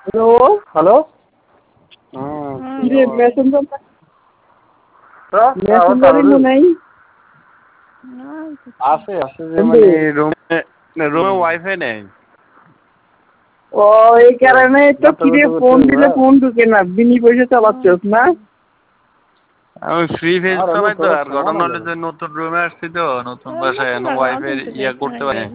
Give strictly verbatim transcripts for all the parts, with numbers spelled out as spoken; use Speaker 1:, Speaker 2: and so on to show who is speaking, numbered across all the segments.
Speaker 1: Hello hello Messenger মেসেঞ্জারই নাই
Speaker 2: আছে আছে যে মানে রুমে রুমে ওয়াইফাই নেই।
Speaker 1: ও এই কারণে তো কিরে ফোন দিলে ফোন ঢুকে না, বিনি পয়সা চালাচ্ছিস না?
Speaker 2: আমি ফ্রি ফেজ চালাই তো, আর ঘটনা হলো যে নতুন রুমে আসছি তো, নতুন বাসায় ওয়াইফাই ইয়া করতে পারি।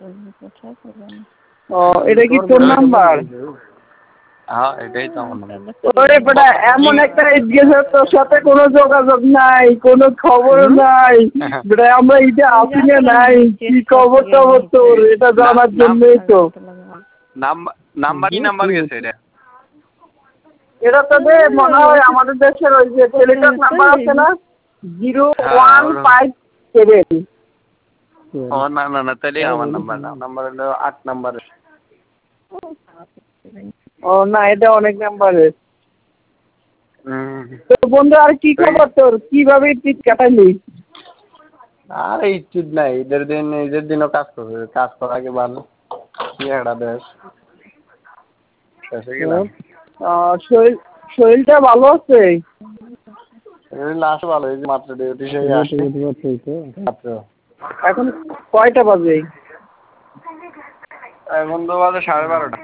Speaker 1: ও এটা কি তোর নাম্বার?
Speaker 2: হ্যাঁ এটাই তো আমার নাম্বার।
Speaker 1: ওরে বেটা এমন একটা গেছে তোর সাথে কোনো যোগাযোগ নাই, কোনো খবর নাই বেটা, আমরা এটা আসি না নাই, কি খবর টবর তোর এটা জানার জন্যই তো।
Speaker 2: নাম্বার কি নাম্বার গেছে এটা?
Speaker 1: এটা তো দে মনে হয় আমাদের দেশের ওই যে টেলিটক নাম্বার আছে না, জিরো ওয়ান ফাইভ সেভেন।
Speaker 2: ও না না না তাহলে আমার নাম্বার না, নাম্বার হলো আট নাম্বার।
Speaker 1: ও না এটা অনেক নাম্বারের। তো বন্ধু আর কি খবর তোর, কিভাবে ঈদ কাটালি?
Speaker 2: আর ঈদ নাই, ঈদের দিন ঈদের দিনও কাজ করবে, কাজ করার আগে ভালো কি একটা দেশ শেষে গেলাম।
Speaker 1: শরীর শরীরটা ভালো আছে?
Speaker 2: লাস্ট ভালো, এই যে মাত্র ডিউটি শেষে আসছে।
Speaker 1: এখন কয়টা বাজে?
Speaker 2: এখন তো বাজে সাড়ে বারোটা।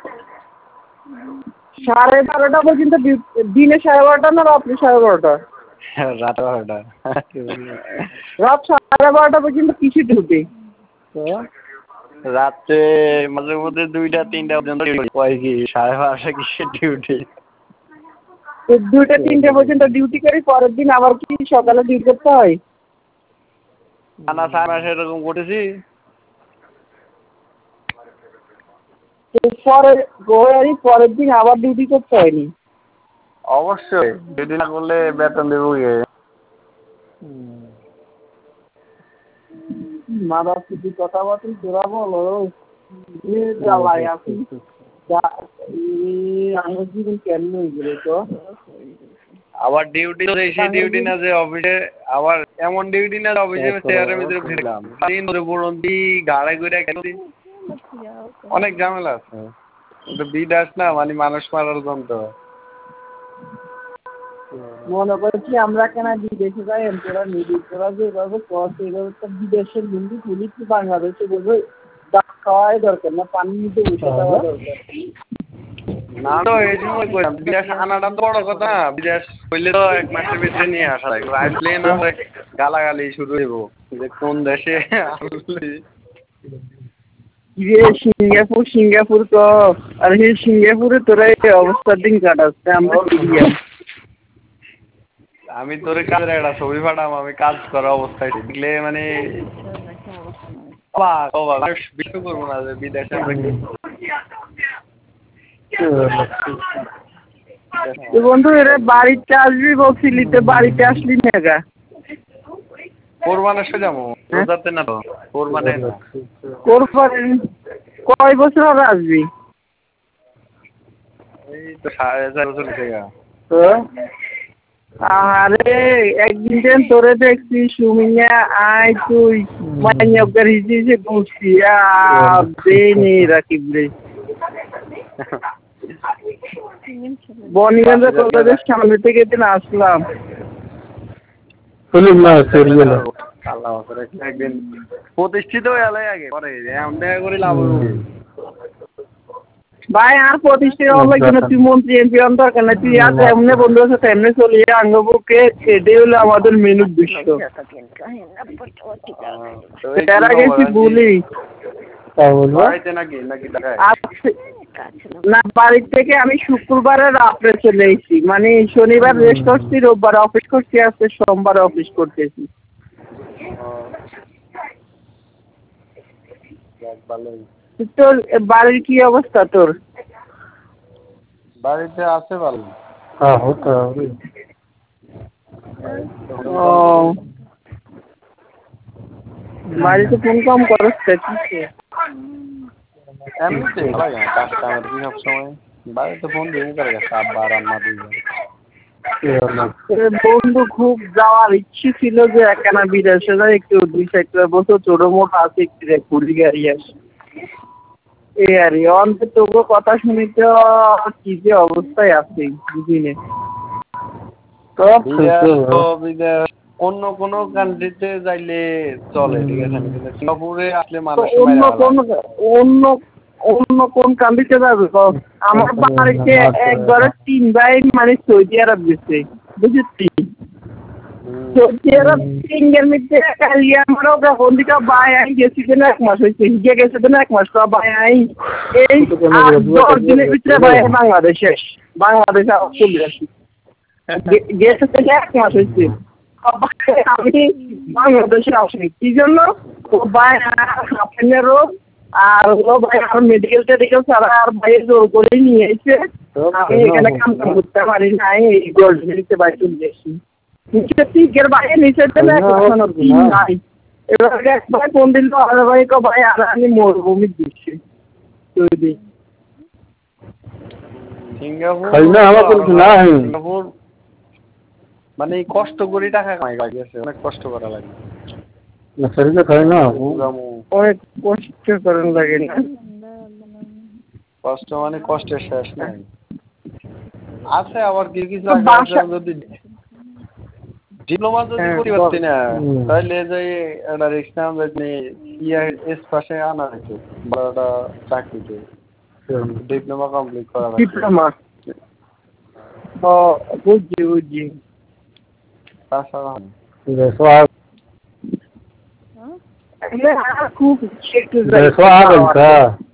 Speaker 1: সাড়ে বারোটা পর্যন্ত দিনে সাড়ে বারোটা না রাত্রি সাড়ে বারোটা?
Speaker 2: রাত বারোটা।
Speaker 1: রাত সাড়ে বারোটা পর্যন্ত কিছু ডিউটি?
Speaker 2: রাত্রে মাঝে মধ্যে দুইটা তিনটা পর্যন্ত কি সাড়ে বারোটা কিসের ডিউটি?
Speaker 1: দুইটা তিনটা পর্যন্ত ডিউটি করি, পরের দিন আবার কি সকালে ডিউটি করতে হয়?
Speaker 2: না সাড়ে মাসে এরকম করেছি।
Speaker 1: পরে পরের দিন আবার ডিউটি করতে হয়নি?
Speaker 2: অবশ্যই ডিউটি না করলে বেতন দেবো কে?
Speaker 1: মাদার কিছু কথা বার্তা তোরা বলো, জ্বালায় আছি আমার জীবন কেমন হয়ে গেল তো।
Speaker 2: আবার ডিউটি সেই ডিউটি না যে অফিসে, আবার এমন ডিউটি না অফিসে চেয়ারের ভিতরে ফিরলাম দিন ধরে বলন্তি গাড়ে ঘুরে খেলছি, অনেক ঝামেলা আছে। বিদেশ না মানে মানুষ মারার যন্ত্র।
Speaker 1: মনে করছি আমরা কেন বিদেশে যাই, তোরা নিজের তোরা যেভাবে কর সেইভাবে তো বিদেশের হিন্দি খুলিছি, বাংলাদেশে বলবে ডাক খাওয়াই দরকার না, পানি নিতে বসে দেওয়া দরকার
Speaker 2: না। তো এই সময় কইলাম বিদেশ আনাটা তো বড় কথা, বিদেশ হইলে তো এক মাসের ভিতরে নিয়ে আসা লাগবে, আসলে না গালাগালি শুরু হইব যে কোন দেশে আসলি।
Speaker 1: যে সিঙ্গাপুর সিঙ্গাপুর তো, আর সেই সিঙ্গাপুরে তোরা এই অবস্থার দিন কাটাচ্ছে, আমরা
Speaker 2: আমি তোর কাজের একটা ছবি পাঠাম, আমি কাজ করা অবস্থায় দেখলে মানে বিশ্বাস করবো না যে বিদেশে আমরা কি।
Speaker 1: বন্ধু এরা বাড়িতে আসবি বলছিলি, তো বাড়িতে আসলি না গা?
Speaker 2: কোরবানের সময় যাবো, রোজাতে না তো কোরবানে না।
Speaker 1: কোরবান কয় বছর হবে আসবি?
Speaker 2: এই তো সাড়ে চার বছর থেকে।
Speaker 1: আরে একদিন তোরে দেখছি সুমিয়া আয় তুই মাইনগর হিসেবে বসছি দেনে রাকিব রে বনিগঞ্জ কলেজের সামনে থেকে দিন আসলাম।
Speaker 2: একদিন প্রতিষ্ঠিত হয়ে আগে পরে এমন দেখা করে লাভ হবে
Speaker 1: ভাই, আর প্রতিষ্ঠিত হলো কিনা, তুই মন্ত্রী এমপি হন দরকার না, তুই আর এমনি বন্ধু আছে তেমনি চলিয়ে আঙ্গবুকে, এটাই হলো আমাদের মেন উদ্দেশ্য। এর আগে তুই বলি না, বাড়ির থেকে আমি শুক্রবারে রাত্রে চলে এসেছি, মানে শনিবার রেস্ট করছি, রোববার অফিস করছি, আজকে সোমবার অফিস করতেছি। তোর বাড়ির কি অবস্থা? তোর
Speaker 2: বাড়িতে আছে ভালো।
Speaker 1: ও বাড়িতে ফোন কম করস
Speaker 2: এমনিতে কাজ কামের কি সব সময় বাড়িতে ফোন দিয়ে করে গেছে আব্বা আর আম্মা দুইজন।
Speaker 1: বন্ধু খুব যাওয়ার ইচ্ছে ছিল যে একখানা বিদেশে যায়, একটু দুই চারটা বছর ছোট মোটো আছে, একটু ঘুরি গাড়ি আসে। এই আর অন্তত তোকে কথা শুনি তো কি যে অবস্থায় আছে বুঝিনি
Speaker 2: অন্য কোন কান্ট্রিতে যাইলে চলে ঠিক আছে কিন্তু সিঙ্গাপুরে আসলে মানুষ
Speaker 1: অন্য কোন অন্য অন্য কোন কান্ট্রিতে যাবে আমার বাড়িতে একবারে তিন ভাই মানে সৌদি আরব গেছে বুঝেছি সৌদি আরব তিনের মধ্যে কালি আমারও যখন দিকে বাই আই গেছি কিনা এক মাস হয়েছে হিগে গেছে কিনা এক মাস তো বাই আই এই দশ দিনের ভিতরে বাই বাংলাদেশ শেষ বাংলাদেশ আবার চলে আসি গেছে কিনা এক মাস হয়েছে আমি বাংলাদেশে আসি কি জন্য ও ভাই আপনার রোগ আর ও ভাই আর মেডিকেল টেডিকেল ছাড়া আর ভাইয়ের জোর করে নিয়ে এসে আমি এখানে কাম কাম করতে পারি নাই এই গোল্ড মিলতে বাই চলে আসি নিচে টিকের বাইরে নিচে দেবে নাই এবার এক ভাই ফোন দিল আর ভাই কো ভাই আর আমি মরুভূমি দিচ্ছি তৈরি
Speaker 2: সিঙ্গাপুর মানে কষ্ট করে টাকা কামাই গেছে অনেক কষ্ট করা লাগে
Speaker 3: না শরীরে খায় না
Speaker 1: অনেক কষ্ট করেন লাগে না
Speaker 2: কষ্ট মানে কষ্টের শেষ নাই আছে আবার কিছু কিছু যদি ডিপ্লোমা যদি করতে পারতি না তাহলে যে একটা রিস্ক নাম যে ইয়া এস পাশে আনা হয়েছে বড়টা চাকরিতে ডিপ্লোমা কমপ্লিট করা লাগে
Speaker 1: ডিপ্লোমা ও বুঝছি বুঝছি
Speaker 2: তাছাড়া
Speaker 3: দেখো
Speaker 1: খুব
Speaker 3: দেখো আগলকা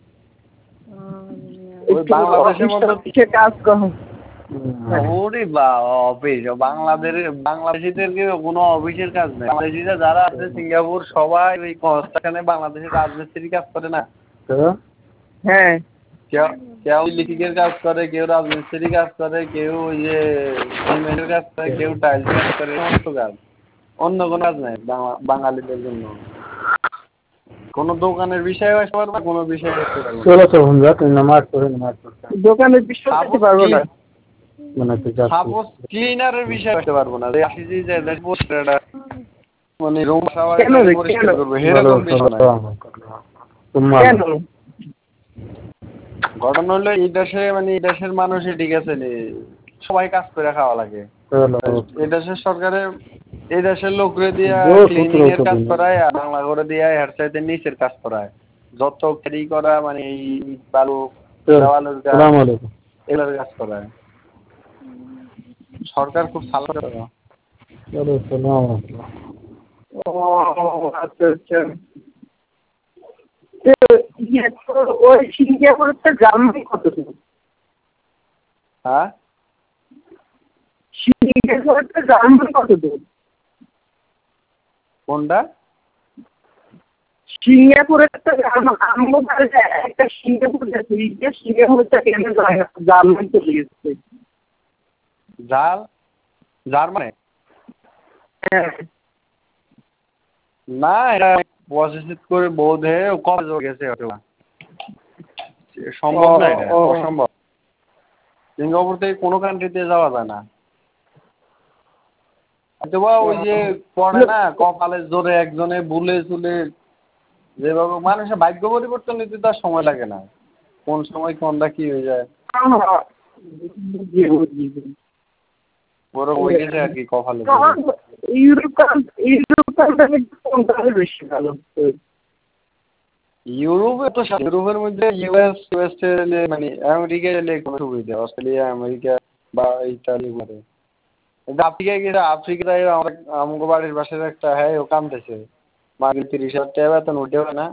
Speaker 2: ওই বাংলাদেশের মধ্যে
Speaker 1: কাজ কর
Speaker 2: ওরে বাবা অফিস বাংলাদেশের বাংলাদেশিদের কোনো অফিসের কাজ নেই বাংলাদেশিরা যারা আছে সিঙ্গাপুর সবাই ওই কনস্ট্রাকশনে বাংলাদেশের রাজমিস্ত্রি কাজ করে না
Speaker 1: হ্যাঁ
Speaker 2: কেউ কেউ লিখিকের কাজ করে কেউ রাজমিস্ত্রি কাজ করে কেউ ওই যে সিমেন্টের কাজ করে কেউ টাইলস কাজ করে সমস্ত কাজ অন্য কোনো কাজ নেই বাঙালিদের জন্য কোনো দোকানের বিষয়ে আসতে পারবে কোনো বিষয়ে আসতে পারবে
Speaker 3: চলো তো আমরা তুই নামাজ পড়ে নামাজ পড়তে
Speaker 1: দোকানের বিষয়ে আসতে পারবো না
Speaker 3: মানে তুই যা
Speaker 2: সাপোজ ক্লিনারের বিষয়ে আসতে পারবো না আসি যে যে পোস্টারটা মানে রুম সাফাই পরিষ্কার করবে এরকম বিষয় না
Speaker 3: তোমার
Speaker 1: কেন
Speaker 2: ঘটনা হলো এই দেশে মানে এই দেশের মানুষই ঠিক আছে সবাই কাজ করে খাওয়া লাগে এই দেশের সরকারে এই দেশের লোকরে দিয়া ক্লিনিং এর কাজ করায় আর বাংলা করে দিয়া এর চাইতে নিচের কাজ করায় যত ক্যারি করা মানে এই বালু দেওয়ালের কাজ এগুলোর কাজ করায় সরকার খুব ভালো করে
Speaker 3: চলো সালাম
Speaker 1: ও আচ্ছা আচ্ছা ওই সিঙ্গাপুরের জার্মানি কত দূর
Speaker 2: হ্যাঁ
Speaker 1: সিঙ্গাপুরের জার্মানি কত দূর
Speaker 2: কোনটা
Speaker 1: সিঙ্গাপুরের একটা একটা সিঙ্গাপুর গেছে সিঙ্গাপুরটা কেন জার্মানি চলে গেছে
Speaker 2: জাল জার্মানি
Speaker 1: হ্যাঁ
Speaker 2: না এটা প্রসেস করে বোধ হয় কলেজ হয়ে গেছে সম্ভব না এটা অসম্ভব সিঙ্গাপুর থেকে কোনো কান্ট্রিতে যাওয়া যায় না অথবা ওই যে পড়ে না কপালের জোরে একজনে বুলে চুলে যেভাবে মানুষের ভাগ্য পরিবর্তন নিতে তার সময় লাগে না কোন সময় কোনটা কি হয়ে যায় বড় হয়ে গেছে আর কি কপালে
Speaker 1: ইউরোপ ইউরোপ কান্ট্রি বেশি ভালো
Speaker 2: ইউরোপে তো ইউরোপের মধ্যে ইউএস ওয়েস্টে মানে আমেরিকা গেলে কোনো সুবিধা অস্ট্রেলিয়া আমেরিকা বা ইতালি মানে আফ্রিকায় গেলে আফ্রিকায় আমার আমাকে বাড়ির পাশের একটা হ্যাঁ ও কামতেছে মাকে তিরিশ হাজার টাকা বেতন উঠে না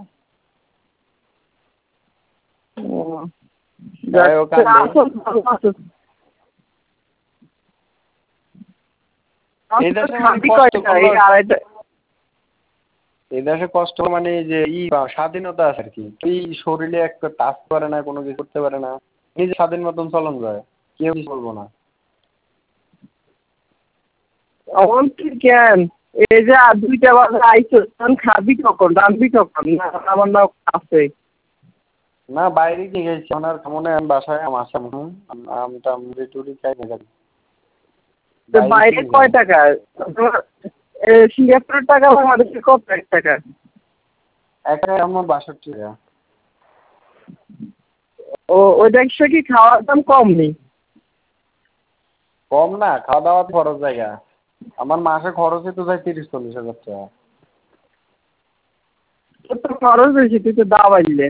Speaker 2: এই দেশে কষ্ট মানে যে ই স্বাধীনতা আছে আর কি তুই শরীরে একটা টাচ করে না কোনো কিছু করতে পারে না নিজে স্বাধীন মতন চলন যায় কেউ কিছু বলবো না
Speaker 1: কেন এই যে দুইটা বাজে আইসো তখন খাবি কখন রাঁধবি কখন না আমার নাও আছে
Speaker 2: না বাইরে গিয়ে গেছি আমার মনে হয় বাসায় আম আসা আমটা মুড়ি টুড়ি খাই না
Speaker 1: বাইরে কয় টাকা সিঙ্গাপুরের টাকা বাংলাদেশের কত এক টাকা
Speaker 2: একটা আমার বাষট্টি টাকা
Speaker 1: ও ওইটা একশো কি খাওয়ার দাম কম নেই?
Speaker 2: কম না, খাওয়া দাওয়া খরচ জায়গা। আমার মাসে খরচই তো যায় তিরিশ চল্লিশ হাজার টাকা।
Speaker 1: তোর তো খরচ বেশি, তুই তো দাম বাড়লে।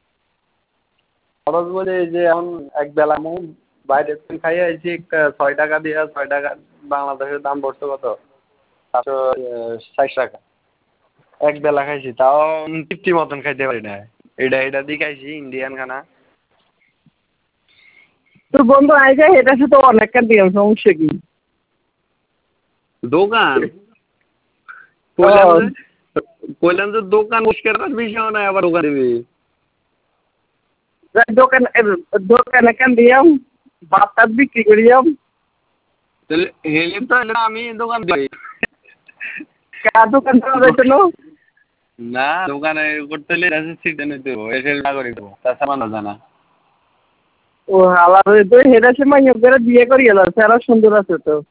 Speaker 2: খরচ বলে এই যে এখন এক বেলা মু বাইরে খাইয়ে আইছি ছয় টাকা দিয়ে, ছয় টাকা বাংলাদেশের দাম পড়ছে কত, সাতশো ষাট টাকা। এক বেলা খাইছি, তাও তৃপ্তি মতন খাইতে পারি না। এটা এটা দিয়ে খাইছি ইন্ডিয়ান খানা।
Speaker 1: তোর বন্ধু আইসা এটা সাথে অনেক কান দিলাম, সমস্যা কি?
Speaker 2: দোকান কইলাম যে দোকান পরিষ্কার করার বিষয় নাই, আবার দোকান দিবি।
Speaker 1: দোকান দোকানে কান দিয়াম, ভাত টাত বিক্রি করিয়াম।
Speaker 2: তাহলে হেলে তো আমি দোকান দিই।
Speaker 1: কার দোকান দেওয়া যাইতো না?
Speaker 2: না দোকানে করতে হলে সিটে নিতে হবে, এসে নাগরিক দেবো, তাছাড়া জানা।
Speaker 1: ও হালা রে, তুই হেরা সে মাইয়া করে বিয়ে করি গেল, সেরা সুন্দর আছে তো।